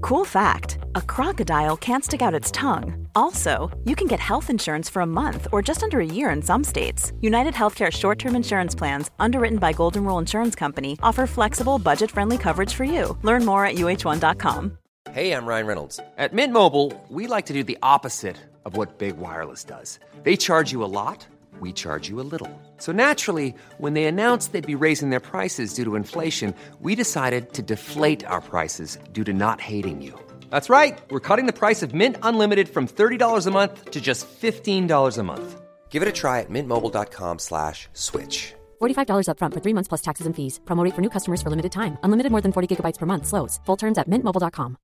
Cool fact, a crocodile can't stick out its tongue. Also, you can get health insurance for a month or just under a year in some states. United Healthcare short-term insurance plans, underwritten by Golden Rule Insurance Company, offer flexible, budget-friendly coverage for you. Learn more at uh1.com. Hey, I'm Ryan Reynolds. At Mint Mobile, we like to do the opposite of what Big Wireless does. They charge you a lot, we charge you a little. So naturally, when they announced they'd be raising their prices due to inflation, we decided to deflate our prices due to not hating you. That's right. We're cutting the price of Mint Unlimited from $30 a month to just $15 a month. Give it a try at mintmobile.com/switch. $45 up front for 3 months plus taxes and fees. Promo rate for new customers for limited time. Unlimited more than 40 gigabytes per month. Slows full terms at mintmobile.com.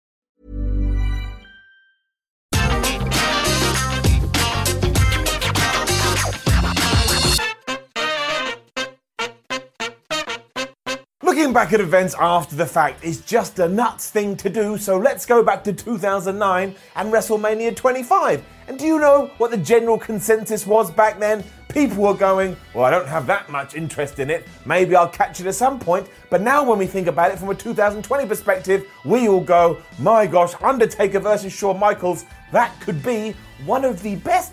Looking back at events after the fact is just a nuts thing to do, so let's go back to 2009 and WrestleMania 25. And do you know what the general consensus was back then? People were going, well, I don't have that much interest in it, maybe I'll catch it at some point. But now when we think about it from a 2020 perspective, we all go, my gosh, Undertaker versus Shawn Michaels, that could be one of the best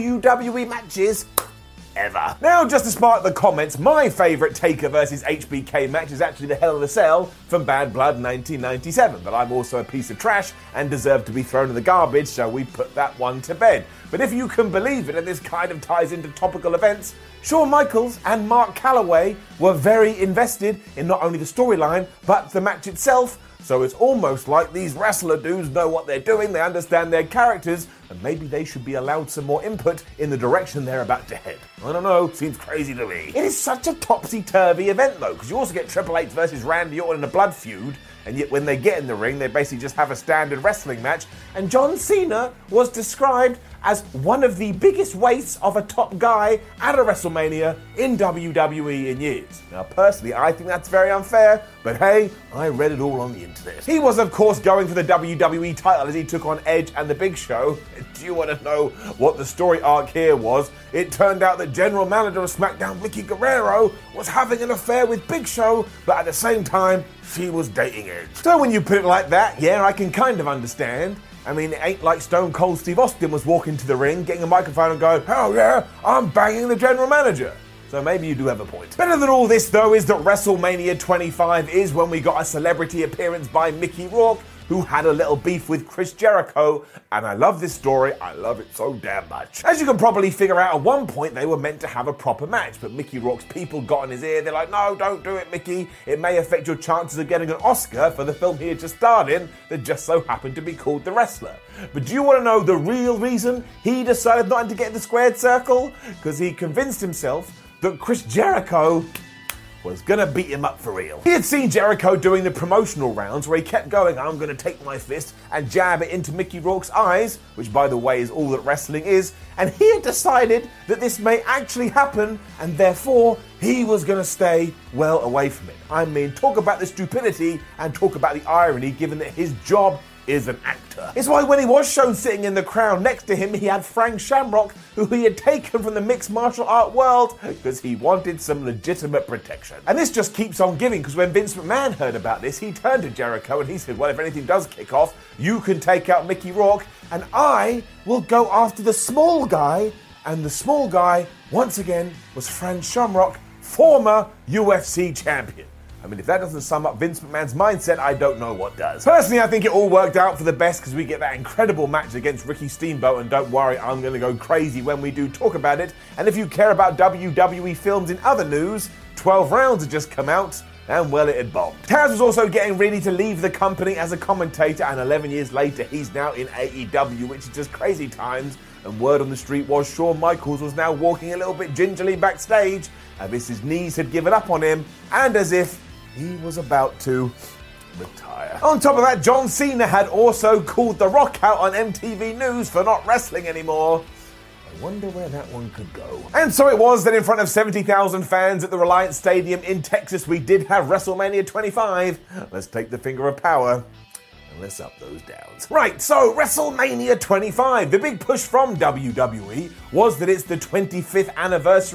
WWE matches ever. Now, just to spark the comments, my favourite Taker versus HBK match is actually the Hell in a Cell from Bad Blood 1997, but I'm also a piece of trash and deserve to be thrown in the garbage, so we put that one to bed. But if you can believe it, and this kind of ties into topical events, Shawn Michaels and Mark Calloway were very invested in not only the storyline, but the match itself. So it's almost like these wrestler dudes know what they're doing, they understand their characters, and maybe they should be allowed some more input in the direction they're about to head. I don't know, seems crazy to me. It is such a topsy-turvy event though, because you also get Triple H versus Randy Orton in a blood feud, and yet when they get in the ring, they basically just have a standard wrestling match, and John Cena was described as one of the biggest wastes of a top guy at a WrestleMania in WWE in years. Now, personally, I think that's very unfair, but hey, I read it all on the internet. He was, of course, going for the WWE title as he took on Edge and The Big Show. Do you want to know what the story arc here was? It turned out that General Manager of SmackDown, Vickie Guerrero, was having an affair with Big Show, but at the same time, she was dating Edge. So when you put it like that, yeah, I can kind of understand. I mean, it ain't like Stone Cold Steve Austin was walking to the ring, getting a microphone and going, hell yeah, I'm banging the general manager. So maybe you do have a point. Better than all this, though, is that WrestleMania 25 is when we got a celebrity appearance by Mickey Rourke, who had a little beef with Chris Jericho, and I love this story, I love it so damn much. As you can probably figure out, at one point they were meant to have a proper match, but Mickey Rourke's people got in his ear, they're like, no, don't do it, Mickey, it may affect your chances of getting an Oscar for the film he had just starred in, that just so happened to be called The Wrestler. But do you want to know the real reason he decided not to get in the squared circle? Because he convinced himself that Chris Jericho was gonna beat him up for real. He had seen Jericho doing the promotional rounds where he kept going, I'm gonna take my fist and jab it into Mickey Rourke's eyes, which by the way is all that wrestling is, and he had decided that this may actually happen, and therefore he was gonna stay well away from it. I mean, talk about the stupidity and talk about the irony given that his job is an actor. It's why when he was shown sitting in the crowd next to him, he had Frank Shamrock, who he had taken from the mixed martial art world because he wanted some legitimate protection. And this just keeps on giving, because when Vince McMahon heard about this, he turned to Jericho and he said, well, if anything does kick off, you can take out Mickey Rourke and I will go after the small guy. And the small guy, once again, was Frank Shamrock, former UFC champion. I mean, if that doesn't sum up Vince McMahon's mindset, I don't know what does. Personally, I think it all worked out for the best because we get that incredible match against Ricky Steamboat, and don't worry, I'm going to go crazy when we do talk about it. And if you care about WWE films in other news, 12 Rounds had just come out, and well, it had bombed. Taz was also getting ready to leave the company as a commentator, and 11 years later, he's now in AEW, which is just crazy times. And word on the street was Shawn Michaels was now walking a little bit gingerly backstage, as if his knees had given up on him, and as if he was about to retire. On top of that, John Cena had also called The Rock out on MTV News for not wrestling anymore. I wonder where that one could go. And so it was that in front of 70,000 fans at the Reliance Stadium in Texas, we did have WrestleMania 25. Let's take the finger of power and let's up those downs. Right, so WrestleMania 25. The big push from WWE was that it's the 25th anniversary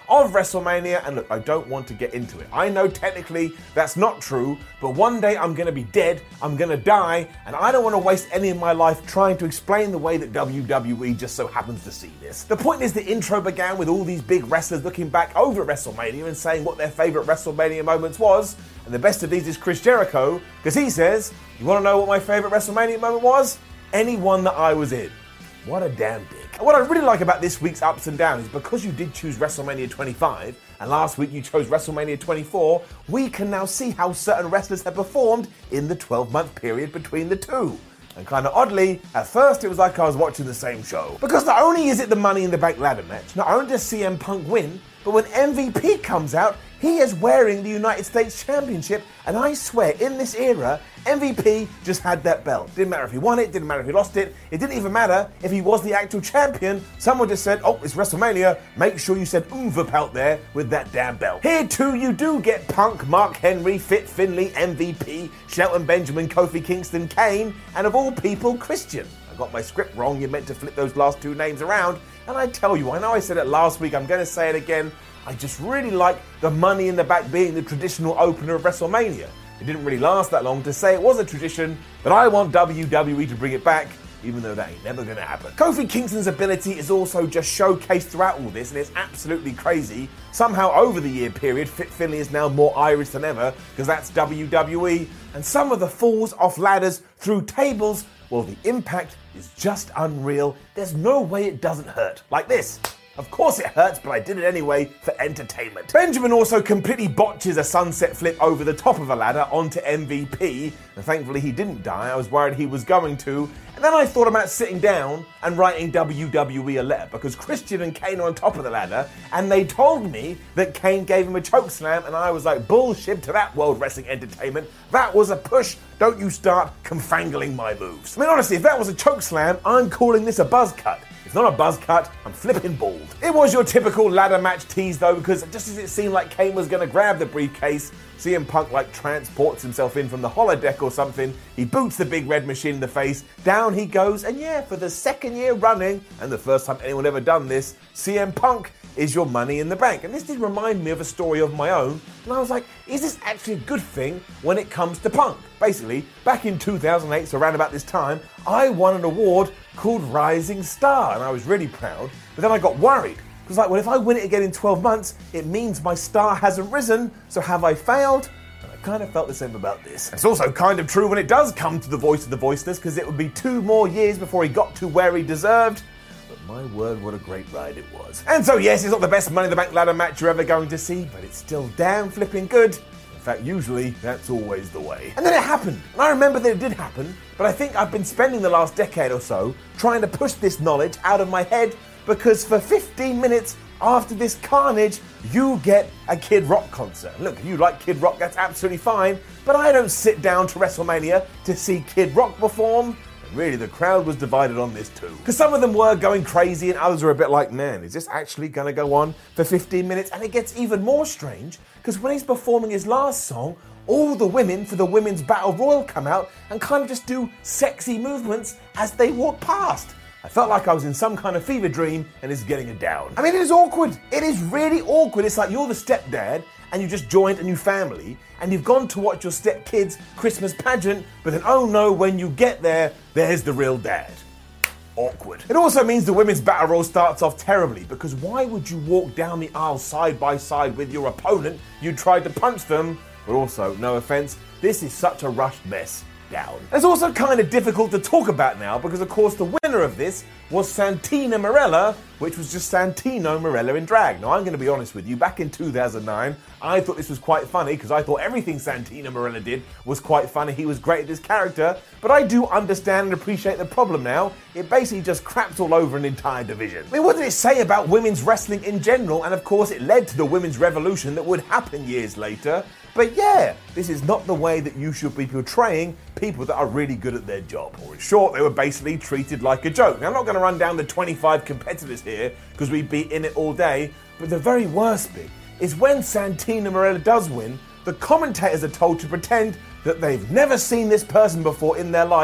of WrestleMania, and look, I don't want to get into it. I know technically that's not true, but one day I'm going to be dead, I'm going to die, and I don't want to waste any of my life trying to explain the way that WWE just so happens to see this. The point is, the intro began with all these big wrestlers looking back over WrestleMania and saying what their favourite WrestleMania moments was, and the best of these is Chris Jericho, because he says, you want to know what my favourite WrestleMania moment was? Any one that I was in. What a damn dick. And what I really like about this week's ups and downs is because you did choose WrestleMania 25, and last week you chose WrestleMania 24, we can now see how certain wrestlers have performed in the 12-month period between the two. And kind of oddly, at first it was like I was watching the same show. Because not only is it the Money in the Bank ladder match, not only does CM Punk win, but when MVP comes out, he is wearing the United States Championship, and I swear, in this era, MVP just had that belt. Didn't matter if he won it, didn't matter if he lost it, it didn't even matter if he was the actual champion. Someone just said, oh, it's WrestleMania, make sure you said oomph out there with that damn belt. Here too, you do get Punk, Mark Henry, Fit Finlay, MVP, Shelton Benjamin, Kofi Kingston, Kane, and of all people, Christian. I got my script wrong, you meant to flip those last two names around, and I tell you, I know I said it last week, I'm going to say it again, I just really like the Money in the Bank being the traditional opener of WrestleMania. It didn't really last that long to say it was a tradition, but I want WWE to bring it back, even though that ain't never going to happen. Kofi Kingston's ability is also just showcased throughout all this, and it's absolutely crazy. Somehow over the year period, Fit Finlay is now more Irish than ever, because that's WWE, and some of the falls off ladders through tables, well, the impact is just unreal. There's no way it doesn't hurt. Like this. Of course it hurts, but I did it anyway for entertainment. Benjamin also completely botches a sunset flip over the top of a ladder onto MVP, and thankfully he didn't die. I was worried he was going to. And then I thought about sitting down and writing WWE a letter, because Christian and Kane are on top of the ladder, and they told me that Kane gave him a chokeslam, and I was like, bullshit to that World Wrestling Entertainment. That was a push. Don't you start confangling my moves. I mean, honestly, if that was a chokeslam, I'm calling this a buzz cut. It's not a buzz cut, I'm flipping bald. It was your typical ladder match tease though, because just as it seemed like Kane was going to grab the briefcase, CM Punk like transports himself in from the holodeck or something, he boots the big red machine in the face, down he goes, and yeah, for the second year running, and the first time anyone ever done this, CM Punk is your Money in the Bank. And this did remind me of a story of my own, and I was like, is this actually a good thing when it comes to Punk? Basically, back in 2008, so around about this time, I won an award called Rising Star, and I was really proud, but then I got worried. It was like, well, if I win it again in 12 months, it means my star hasn't risen, so have I failed? And I kind of felt the same about this. It's also kind of true when it does come to the voice of the voiceless, because it would be 2 more years before he got to where he deserved. But my word, what a great ride it was. And so yes, it's not the best Money in the Bank ladder match you're ever going to see, but it's still damn flipping good. In fact, usually, that's always the way. And then it happened. And I remember that it did happen, but I think I've been spending the last decade or so trying to push this knowledge out of my head, because for 15 minutes after this carnage, you get a Kid Rock concert. Look, if you like Kid Rock, that's absolutely fine, but I don't sit down to WrestleMania to see Kid Rock perform. Really, the crowd was divided on this too. Because some of them were going crazy and others were a bit like, man, is this actually going to go on for 15 minutes? And it gets even more strange, because when he's performing his last song, all the women for the Women's Battle Royal come out and kind of just do sexy movements as they walk past. I felt like I was in some kind of fever dream, and it's getting it down. I mean, it is awkward. It is really awkward. It's like you're the stepdad, and you just joined a new family, and you've gone to watch your stepkid's Christmas pageant, but then, oh no, when you get there, there's the real dad. Awkward. It also means the Women's Battle Royal starts off terribly, because why would you walk down the aisle side by side with your opponent? You tried to punch them, but also, no offense, this is such a rushed mess. Down. It's also kind of difficult to talk about now, because of course the winner of this was Santina Marella, which was just Santino Marella in drag. Now I'm going to be honest with you, back in 2009 I thought this was quite funny, because I thought everything Santino Marella did was quite funny. He was great at this character, but I do understand and appreciate the problem now. It basically just craps all over an entire division. I mean, what did it say about women's wrestling in general? And of course it led to the women's revolution that would happen years later. But yeah, this is not the way that you should be portraying people that are really good at their job. Or in short, they were basically treated like a joke. Now, I'm not going to run down the 25 competitors here, because we'd be in it all day, but the very worst bit is when Santina Marella does win, the commentators are told to pretend that they've never seen this person before in their life,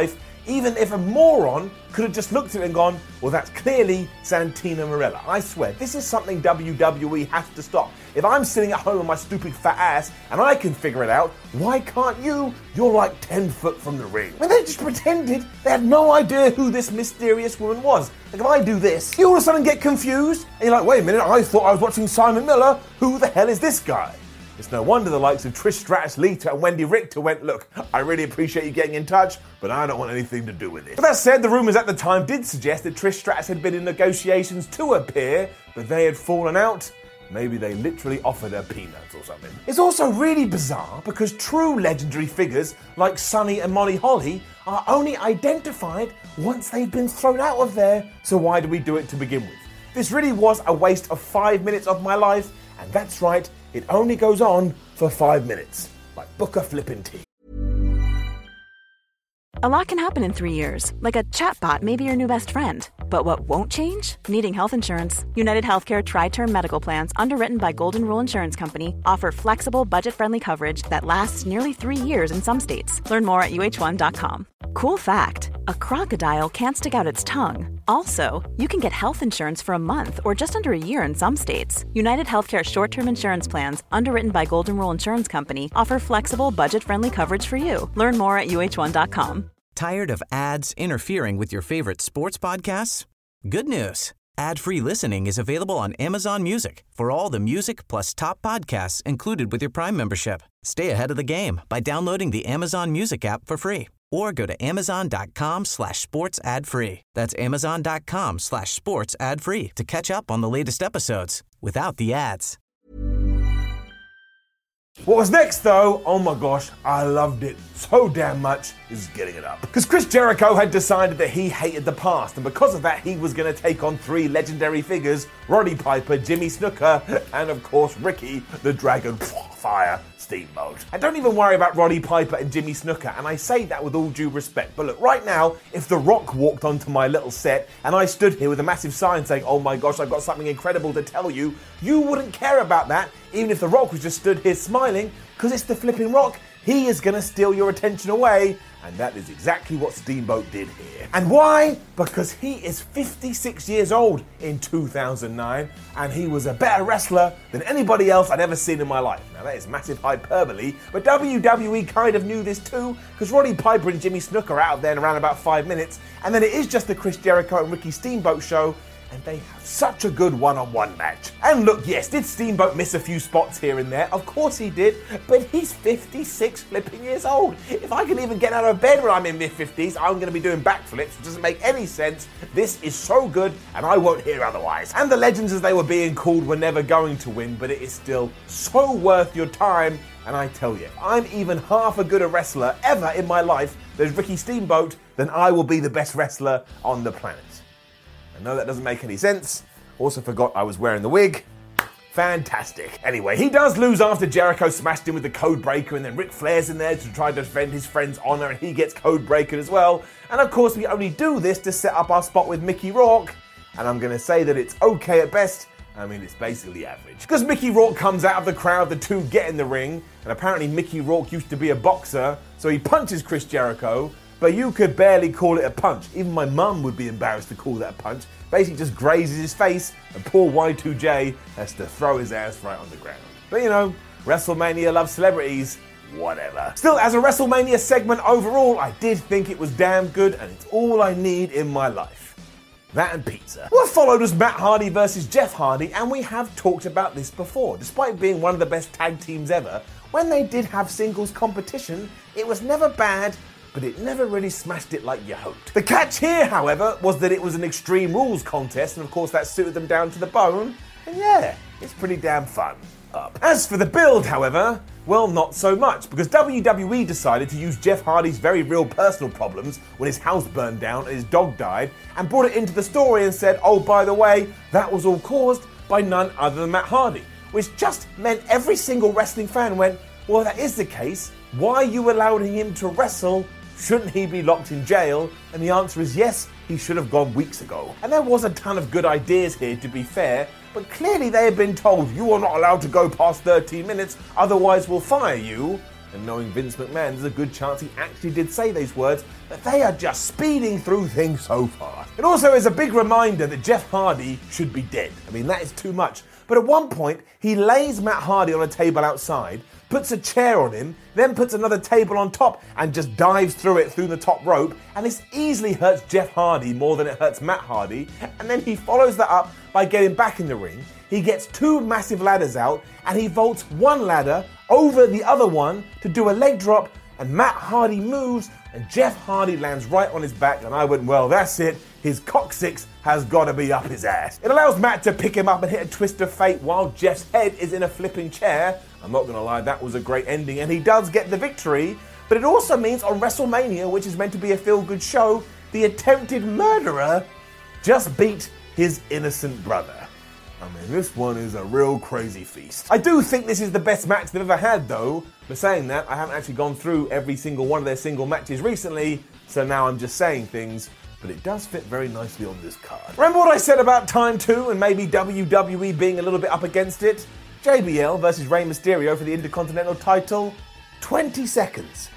Even if a moron could have just looked at it and gone, well, that's clearly Santina Marella. I swear, this is something WWE has to stop. If I'm sitting at home on my stupid fat ass and I can figure it out, why can't you? You're like 10 foot from the ring. I mean, they just pretended they had no idea who this mysterious woman was. Like, if I do this, you all of a sudden get confused, and you're like, wait a minute, I thought I was watching Simon Miller. Who the hell is this guy? It's no wonder the likes of Trish Stratus, Lita, and Wendy Richter went, look, I really appreciate you getting in touch, but I don't want anything to do with it. But that said, the rumours at the time did suggest that Trish Stratus had been in negotiations to appear, but they had fallen out. Maybe they literally offered her peanuts or something. It's also really bizarre because true legendary figures like Sunny and Molly Holly are only identified once they've been thrown out of there, so why do we do it to begin with? This really was a waste of 5 minutes of my life, and that's right, it only goes on for 5 minutes, like Booker flippin' T. A lot can happen in 3 years, like a chatbot may be your new best friend. But what won't change? Needing health insurance. United Healthcare Tri-Term Medical Plans, underwritten by Golden Rule Insurance Company, offer flexible, budget-friendly coverage that lasts nearly 3 years in some states. Learn more at uh1.com. Cool fact, a crocodile can't stick out its tongue. Also, you can get health insurance for a month or just under a year in some states. United Healthcare short-term insurance plans, underwritten by Golden Rule Insurance Company, offer flexible, budget-friendly coverage for you. Learn more at uh1.com. Tired of ads interfering with your favorite sports podcasts? Good news. Ad-free listening is available on Amazon Music for all the music plus top podcasts included with your Prime membership. Stay ahead of the game by downloading the Amazon Music app for free or go to amazon.com/sports ad free. That's amazon.com/sports ad free to catch up on the latest episodes without the ads. What was next though, oh my gosh, I loved it so damn much, is getting it up. Because Chris Jericho had decided that he hated the past, and because of that he was going to take on 3 legendary figures, Roddy Piper, Jimmy Snuka, and of course Ricky the Dragon Fire Steamboat. And don't even worry about Roddy Piper and Jimmy Snuka, and I say that with all due respect, but look, right now, if The Rock walked onto my little set and I stood here with a massive sign saying, oh my gosh, I've got something incredible to tell you, you wouldn't care about that, even if The Rock was just stood here smiling, because it's the flipping Rock. He is going to steal your attention away, and that is exactly what Steamboat did here. And why? Because he is 56 years old in 2009, and he was a better wrestler than anybody else I'd ever seen in my life. Now that is massive hyperbole, but WWE kind of knew this too, because Roddy Piper and Jimmy Snuka are out there in around about 5 minutes, and then it is just the Chris Jericho and Ricky Steamboat show, and they have such a good one-on-one match. And look, yes, did Steamboat miss a few spots here and there? Of course he did, but he's 56 flipping years old. If I can even get out of bed when I'm in mid-50s, I'm going to be doing backflips, which doesn't make any sense. This is so good, and I won't hear otherwise. And the legends, as they were being called, were never going to win, but it is still so worth your time. And I tell you, if I'm even half a good a wrestler ever in my life, there's Ricky Steamboat, then I will be the best wrestler on the planet. I know that doesn't make any sense. Also forgot I was wearing the wig. Fantastic. Anyway, he does lose after Jericho smashed him with the code breaker, and then Ric Flair's in there to try to defend his friend's honor, and he gets code breaker as well. And of course, we only do this to set up our spot with Mickey Rourke, and I'm going to say that it's okay at best. I mean, it's basically average. Because Mickey Rourke comes out of the crowd, the two get in the ring, and apparently Mickey Rourke used to be a boxer, so he punches Chris Jericho, but you could barely call it a punch. Even my mum would be embarrassed to call that a punch. Basically just grazes his face, and poor Y2J has to throw his ass right on the ground. But you know, WrestleMania loves celebrities. Whatever. Still, as a WrestleMania segment overall, I did think it was damn good, and it's all I need in my life. That and pizza. What followed was Matt Hardy versus Jeff Hardy, and we have talked about this before. Despite being one of the best tag teams ever, when they did have singles competition, it was never bad, but it never really smashed it like you hoped. The catch here, however, was that it was an Extreme Rules contest, and of course that suited them down to the bone, and yeah, it's pretty damn fun. As for the build, however, well, not so much, because WWE decided to use Jeff Hardy's very real personal problems when his house burned down and his dog died, and brought it into the story and said, oh, by the way, that was all caused by none other than Matt Hardy, which just meant every single wrestling fan went, well, if that is the case, why are you allowing him to wrestle? Shouldn't he be locked in jail? And the answer is yes, he should have gone weeks ago. And there was a ton of good ideas here, to be fair, but clearly they had been told, you are not allowed to go past 13 minutes, otherwise we'll fire you. And knowing Vince McMahon, there's a good chance he actually did say those words, but they are just speeding through things so fast. It also is a big reminder that Jeff Hardy should be dead. I mean, that is too much. But at one point, he lays Matt Hardy on a table outside, puts a chair on him, then puts another table on top and just dives through it through the top rope, and this easily hurts Jeff Hardy more than it hurts Matt Hardy, and then he follows that up by getting back in the ring. He gets two massive ladders out, and he vaults one ladder over the other one to do a leg drop, and Matt Hardy moves, and Jeff Hardy lands right on his back, and I went, well, that's it. His coccyx has got to be up his ass. It allows Matt to pick him up and hit a twist of fate while Jeff's head is in a flipping chair. I'm not going to lie, that was a great ending, and he does get the victory, but it also means on WrestleMania, which is meant to be a feel-good show, the attempted murderer just beat his innocent brother. I mean, this one is a real crazy feast. I do think this is the best match they've ever had, though. But saying that, I haven't actually gone through every single one of their single matches recently, so now I'm just saying things, but it does fit very nicely on this card. Remember what I said about Time 2 and maybe WWE being a little bit up against it? JBL versus Rey Mysterio for the Intercontinental title? 20 seconds.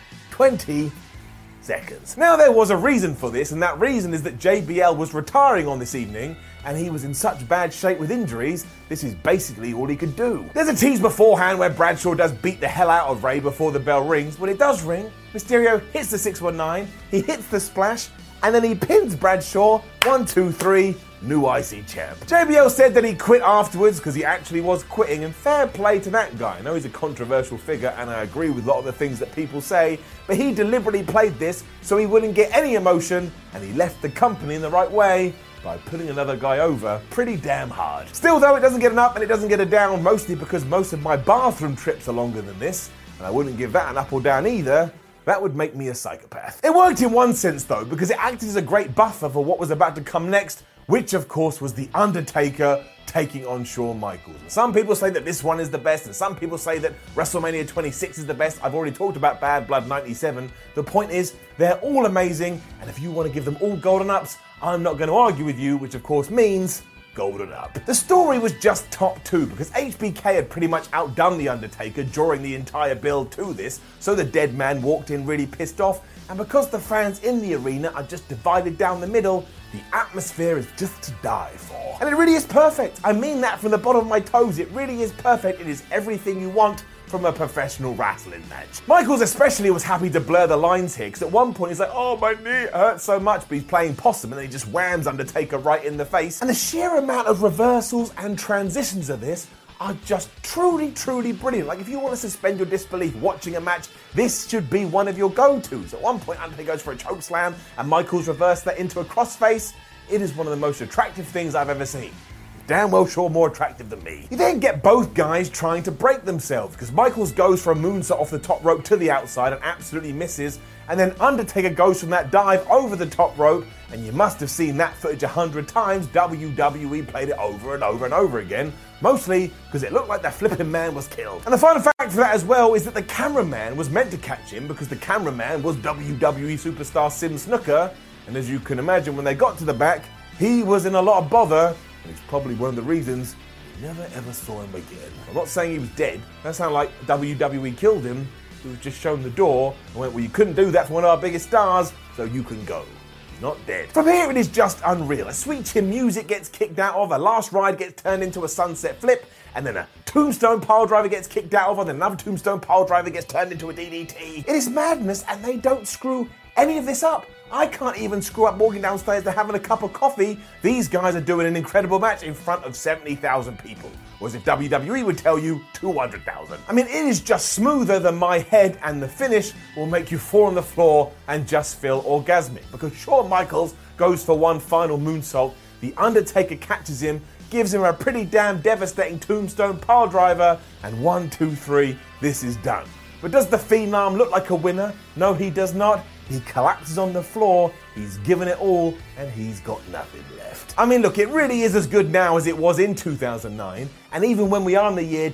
20 seconds. Now, there was a reason for this, and that reason is that JBL was retiring on this evening, and he was in such bad shape with injuries, this is basically all he could do. There's a tease beforehand where Bradshaw does beat the hell out of Rey before the bell rings. When it does ring, Mysterio hits the 619, he hits the splash, and then he pins Bradshaw. 1, 2, 3, new IC champ. JBL said that he quit afterwards because he actually was quitting, and fair play to that guy. I know he's a controversial figure, and I agree with a lot of the things that people say, but he deliberately played this so he wouldn't get any emotion, and he left the company in the right way by putting another guy over pretty damn hard. Still though, it doesn't get an up and it doesn't get a down, mostly because most of my bathroom trips are longer than this, and I wouldn't give that an up or down either. That would make me a psychopath. It worked in one sense though, because it acted as a great buffer for what was about to come next, which of course was The Undertaker taking on Shawn Michaels. And some people say that this one is the best, and some people say that WrestleMania 26 is the best. I've already talked about Bad Blood 97. The point is, they're all amazing, and if you want to give them all golden ups, I'm not going to argue with you, which of course means golden up. The story was just top two because HBK had pretty much outdone The Undertaker during the entire build to this, so the dead man walked in really pissed off, and because the fans in the arena are just divided down the middle, the atmosphere is just to die for. And it really is perfect. I mean that from the bottom of my toes. It really is perfect. It is everything you want from a professional wrestling match. Michaels especially was happy to blur the lines here, because at one point he's like, oh, my knee hurts so much, but he's playing possum, and then he just whams Undertaker right in the face. And the sheer amount of reversals and transitions of this are just truly, truly brilliant. Like, if you want to suspend your disbelief watching a match, this should be one of your go-tos. At one point, Undertaker goes for a choke slam, and Michaels reversed that into a crossface. It is one of the most attractive things I've ever seen. Damn well sure more attractive than me. You then get both guys trying to break themselves, because Michaels goes for a moonsault off the top rope to the outside and absolutely misses, and then Undertaker goes from that dive over the top rope, and you must have seen that footage 100 times. WWE played it over and over and over again, mostly because it looked like that flipping man was killed. And the final fact for that as well is that the cameraman was meant to catch him, because the cameraman was WWE superstar Sim Snooker, and as you can imagine, when they got to the back, he was in a lot of bother, and it's probably one of the reasons we never ever saw him again. I'm not saying he was dead. That sounded like WWE killed him. He was just shown the door and went, well, you couldn't do that for one of our biggest stars, so you can go. He's not dead. From here, it is just unreal. A Sweet Chin Music gets kicked out of, a Last Ride gets turned into a sunset flip, and then a Tombstone Piledriver gets kicked out of, and then another Tombstone Piledriver gets turned into a DDT. It is madness, and they don't screw any of this up. I can't even screw up walking downstairs to having a cup of coffee. These guys are doing an incredible match in front of 70,000 people. Whereas if WWE would tell you 200,000. I mean, it is just smoother than my head, and the finish will make you fall on the floor and just feel orgasmic. Because Shawn Michaels goes for one final moonsault, The Undertaker catches him, gives him a pretty damn devastating Tombstone Piledriver, and 1, 2, 3, this is done. But does the Phenom look like a winner? No, he does not. He collapses on the floor, he's given it all, and he's got nothing left. I mean, look, it really is as good now as it was in 2009, and even when we are in the year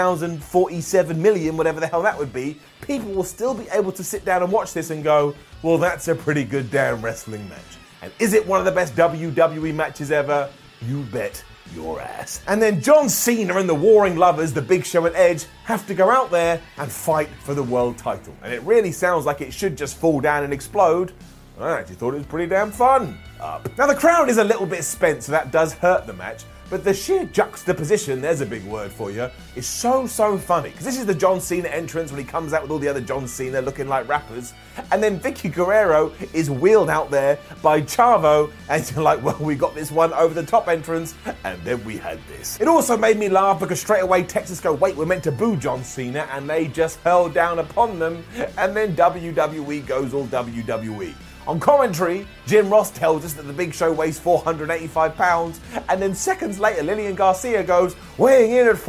2047 million, whatever the hell that would be, people will still be able to sit down and watch this and go, well, that's a pretty good damn wrestling match. And is it one of the best WWE matches ever? You bet your ass. And then John Cena and the Warring Lovers, The Big Show and Edge, have to go out there and fight for the world title. And it really sounds like it should just fall down and explode. I actually thought it was pretty damn fun. Now the crowd is a little bit spent, so that does hurt the match. But the sheer juxtaposition, there's a big word for you, is so funny. Because this is the John Cena entrance when he comes out with all the other John Cena looking like rappers. And then Vicky Guerrero is wheeled out there by Chavo. And you're like, well, we got this one over the top entrance. And then we had this. It also made me laugh because straight away Texas go, wait, we're meant to boo John Cena. And they just hurled down upon them. And then WWE goes all WWE. On commentary, Jim Ross tells us that the Big Show weighs 485 pounds, and then seconds later, Lillian Garcia goes, weighing in at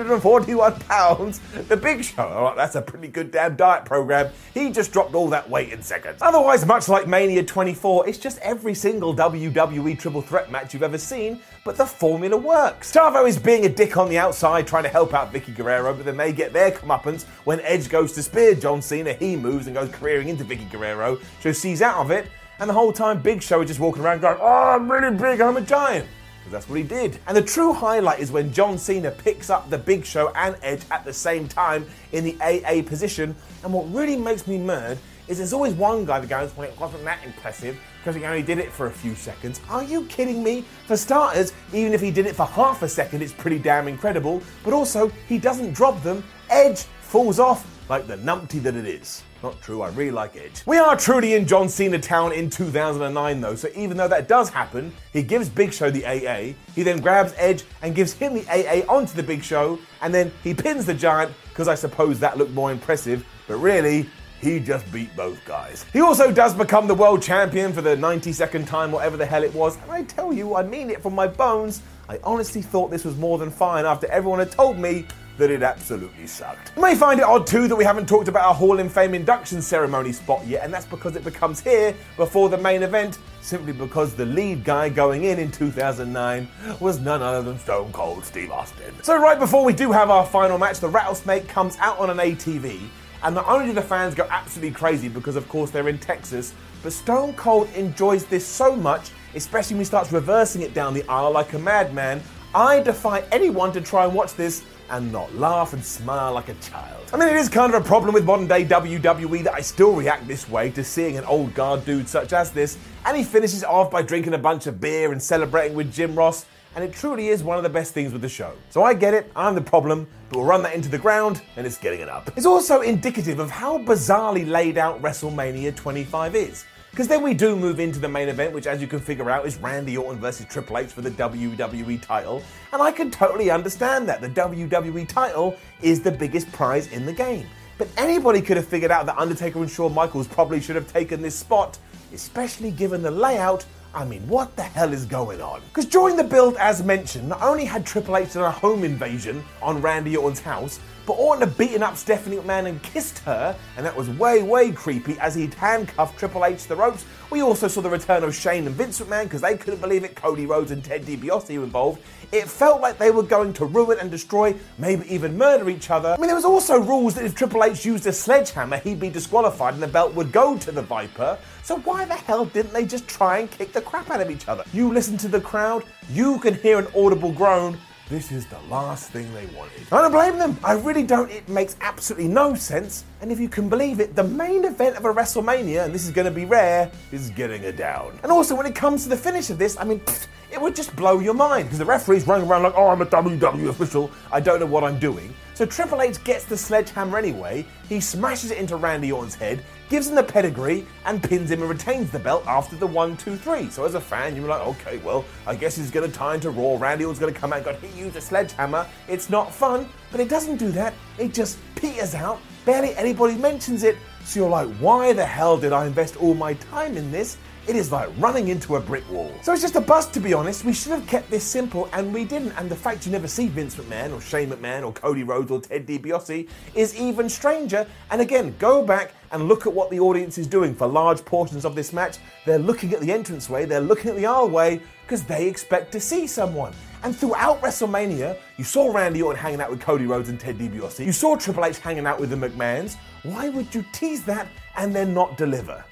441 pounds. The Big Show, all right, that's a pretty good damn diet program. He just dropped all that weight in seconds. Otherwise, much like Mania 24, it's just every single WWE triple threat match you've ever seen, but the formula works. Chavo is being a dick on the outside, trying to help out Vicky Guerrero, but then they get their comeuppance when Edge goes to spear John Cena. He moves and goes careering into Vicky Guerrero, so she's out of it, and the whole time Big Show is just walking around going, oh, I'm really big, I'm a giant. Because that's what he did. And the true highlight is when John Cena picks up the Big Show and Edge at the same time in the AA position, and what really makes me mad is there's always one guy that goes, well, it wasn't that impressive because he only did it for a few seconds. Are you kidding me? For starters, even if he did it for half a second, it's pretty damn incredible. But also, he doesn't drop them. Edge falls off like the numpty that it is. Not true, I really like Edge. We are truly in John Cena town in 2009 though, so even though that does happen, he gives Big Show the AA, he then grabs Edge and gives him the AA onto the Big Show, and then he pins the Giant, because I suppose that looked more impressive, but really, he just beat both guys. He also does become the world champion for the 92nd time, whatever the hell it was. And I tell you, I mean it from my bones, I honestly thought this was more than fine after everyone had told me that it absolutely sucked. You may find it odd too that we haven't talked about our Hall of Fame induction ceremony spot yet, and that's because it becomes here before the main event, simply because the lead guy going in 2009 was none other than Stone Cold Steve Austin. So right before we do have our final match, the Rattlesnake comes out on an ATV. And not only do the fans go absolutely crazy because, of course, they're in Texas, but Stone Cold enjoys this so much, especially when he starts reversing it down the aisle like a madman. I defy anyone to try and watch this and not laugh and smile like a child. I mean, it is kind of a problem with modern day WWE that I still react this way to seeing an old guard dude such as this, and he finishes off by drinking a bunch of beer and celebrating with Jim Ross, and it truly is one of the best things with the show. So I get it, I'm the problem, but we'll run that into the ground, and it's getting it up. It's also indicative of how bizarrely laid out WrestleMania 25 is. Because then we do move into the main event, which as you can figure out is Randy Orton versus Triple H for the WWE title. And I can totally understand that. The WWE title is the biggest prize in the game. But anybody could have figured out that Undertaker and Shawn Michaels probably should have taken this spot, especially given the layout. I mean, what the hell is going on? Because during the build, as mentioned, not only had Triple H done a home invasion on Randy Orton's house, but Orton had beaten up Stephanie McMahon and kissed her, and that was way creepy as he'd handcuffed Triple H to the ropes. We also saw the return of Shane and Vince McMahon because they couldn't believe it. Cody Rhodes and Ted DiBiase were involved. It felt like they were going to ruin and destroy, maybe even murder each other. I mean, there was also rules that if Triple H used a sledgehammer, he'd be disqualified and the belt would go to the Viper. So why the hell didn't they just try and kick the crap out of each other? You listen to the crowd, you can hear an audible groan. This is the last thing they wanted. I don't blame them. I really don't. It makes absolutely no sense. And if you can believe it, the main event of a WrestleMania, and this is going to be rare, is getting it down. And also when it comes to the finish of this, I mean, it would just blow your mind because the referee's running around like, oh, I'm a WWE official. I don't know what I'm doing. So Triple H gets the sledgehammer anyway. He smashes it into Randy Orton's head, gives him the pedigree, and pins him and retains the belt after the 1, 2, 3. So as a fan, you're like, okay, well, I guess he's going to tie into Raw. Randy Orton's going to come out and go, he used a sledgehammer. It's not fun, but it doesn't do that. It just peters out. Barely anybody mentions it. So you're like, why the hell did I invest all my time in this? It is like running into a brick wall. So it's just a bust, to be honest. We should have kept this simple, and we didn't. And the fact you never see Vince McMahon or Shane McMahon or Cody Rhodes or Ted DiBiase is even stranger. And again, go back and look at what the audience is doing for large portions of this match. They're looking at the entranceway, they're looking at the aisleway, because they expect to see someone. And throughout WrestleMania, you saw Randy Orton hanging out with Cody Rhodes and Ted DiBiase. You saw Triple H hanging out with the McMahons. Why would you tease that and then not deliver?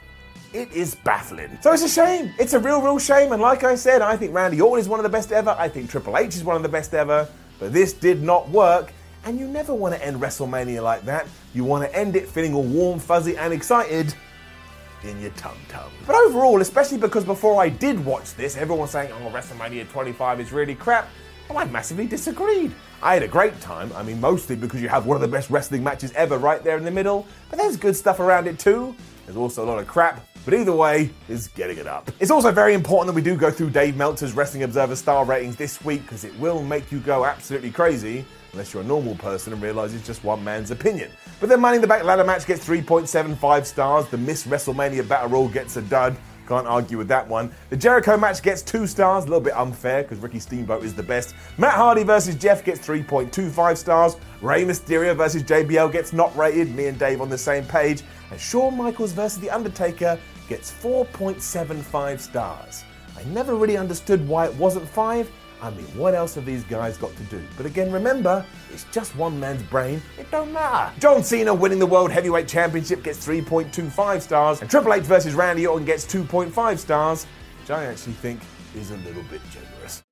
It is baffling. So it's a shame. It's a real shame. And like I said, I think Randy Orton is one of the best ever. I think Triple H is one of the best ever. But this did not work. And you never want to end WrestleMania like that. You want to end it feeling all warm, fuzzy, and excited in your tum-tum. But overall, especially because before I did watch this, everyone was saying, oh, WrestleMania 25 is really crap. Well, I massively disagreed. I had a great time. I mean, mostly because you have one of the best wrestling matches ever right there in the middle. But there's good stuff around it too. There's also a lot of crap. But either way, is getting it up. It's also very important that we do go through Dave Meltzer's Wrestling Observer star ratings this week, because it will make you go absolutely crazy unless you're a normal person and realise it's just one man's opinion. But the Money in the Bank ladder match gets 3.75 stars. The Miss WrestleMania Battle Royal gets a dud. Can't argue with that one. The Jericho match gets 2 stars. A little bit unfair because Ricky Steamboat is the best. Matt Hardy versus Jeff gets 3.25 stars. Rey Mysterio versus JBL gets not rated. Me and Dave on the same page. And Shawn Michaels versus The Undertaker gets 4.75 stars. I never really understood why it wasn't 5. I mean, what else have these guys got to do? But again, remember, it's just one man's brain. It don't matter. John Cena winning the World Heavyweight Championship gets 3.25 stars. And Triple H versus Randy Orton gets 2.5 stars, which I actually think is a little bit generous.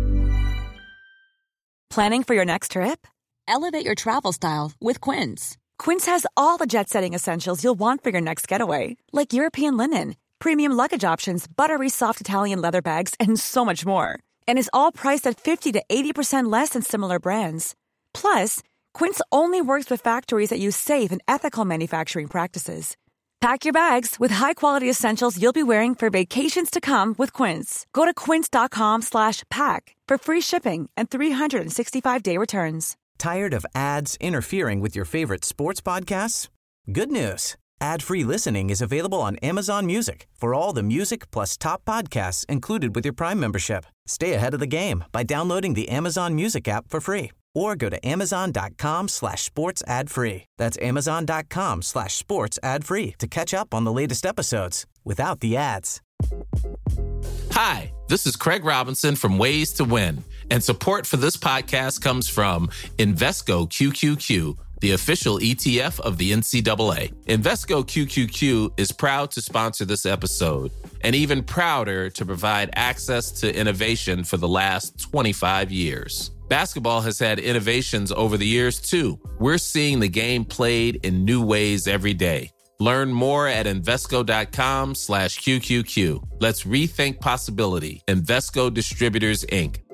Planning for your next trip? Elevate your travel style with Quince. Quince has all the jet-setting essentials you'll want for your next getaway, like European linen, premium luggage options, buttery soft Italian leather bags, and so much more. And is all priced at 50 to 80% less than similar brands. Plus, Quince only works with factories that use safe and ethical manufacturing practices. Pack your bags with high-quality essentials you'll be wearing for vacations to come with Quince. Go to quince.com/pack for free shipping and 365-day returns. Tired of ads interfering with your favorite sports podcasts? Good news. Ad-free listening is available on Amazon Music for all the music plus top podcasts included with your Prime membership. Stay ahead of the game by downloading the Amazon Music app for free or go to amazon.com/sports ad free. That's amazon.com/sports ad free to catch up on the latest episodes without the ads. Hi, this is Craig Robinson from Ways to Win, and support for this podcast comes from Invesco QQQ, the official ETF of the NCAA. Invesco QQQ is proud to sponsor this episode, and even prouder to provide access to innovation for the last 25 years. Basketball has had innovations over the years, too. We're seeing the game played in new ways every day. Learn more at Invesco.com/QQQ. Let's rethink possibility. Invesco Distributors, Inc.